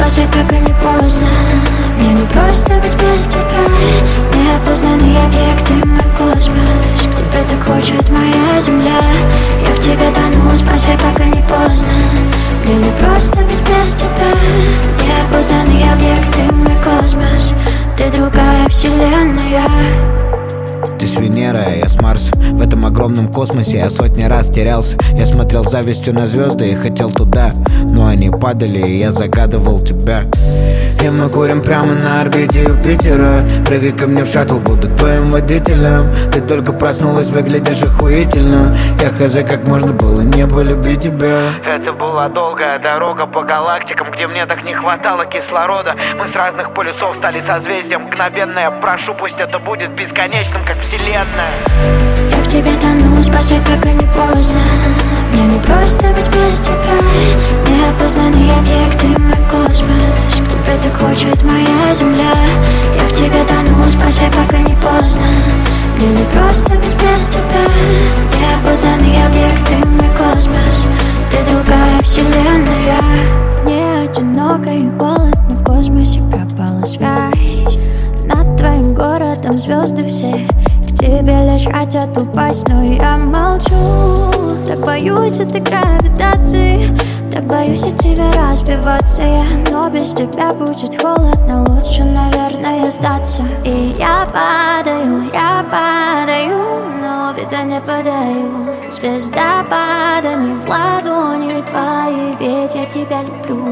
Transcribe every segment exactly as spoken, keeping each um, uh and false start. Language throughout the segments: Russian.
спасай, пока не поздно. Мне не просто быть без тебя. Неопознанный объект, ты мой космос. К тебе так хочет моя земля. Я в тебе тону, спасай, пока не поздно. Мне не просто быть без тебя. Неопознанный объект, ты мой космос. Ты другая вселенная. Ты с Венеры, а я с Марса. В этом огромном космосе я сотни раз терялся. Я смотрел завистью на звезды и хотел туда, но они падали, и я загадывал тебя. И мы курим прямо на орбите Юпитера. Прыгай ко мне в шаттл, буду твоим водителем. Ты только проснулась, выглядишь охуительно. Я хз, как можно было не полюбить тебя. Это была долгая дорога по галактикам, где мне так не хватало кислорода. Мы с разных полюсов стали созвездием. Мгновенно я прошу, пусть это будет бесконечным, как вселенная. Я в тебе тону, спасай, пока не поздно. Мне не просто быть без тебя. Неопознанный объект, ты мой космос. К тебе так хочет моя земля. Я в тебе тону, спасай, пока не поздно. Мне не просто быть без тебя. Неопознанный объект, ты мой космос. Ты другая вселенная. Мне одиноко и холодно, в космосе пропала связь. Над твоим городом звезды все к тебе лишь хотят упасть, но я молчу. Так боюсь этой гравитации, так боюсь от тебя разбиваться я. Но без тебя будет холодно, лучше, наверное, сдаться. И я падаю, я падаю, но вида не подаю. Звезда падает в ладони твои, ведь я тебя люблю.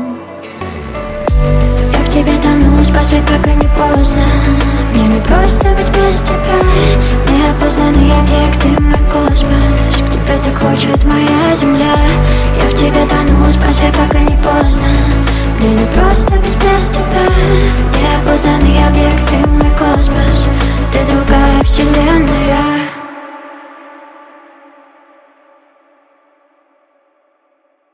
Я в тебе тону, спасай, пока не поздно. Мне не просто быть без тебя. Неопознанный объект, ты мой космос. К тебе так хочет моя земля. Я в тебе тону, спасай, пока не поздно. Мне не просто быть без тебя. Неопознанный объект, ты мой космос. Ты другая вселенная.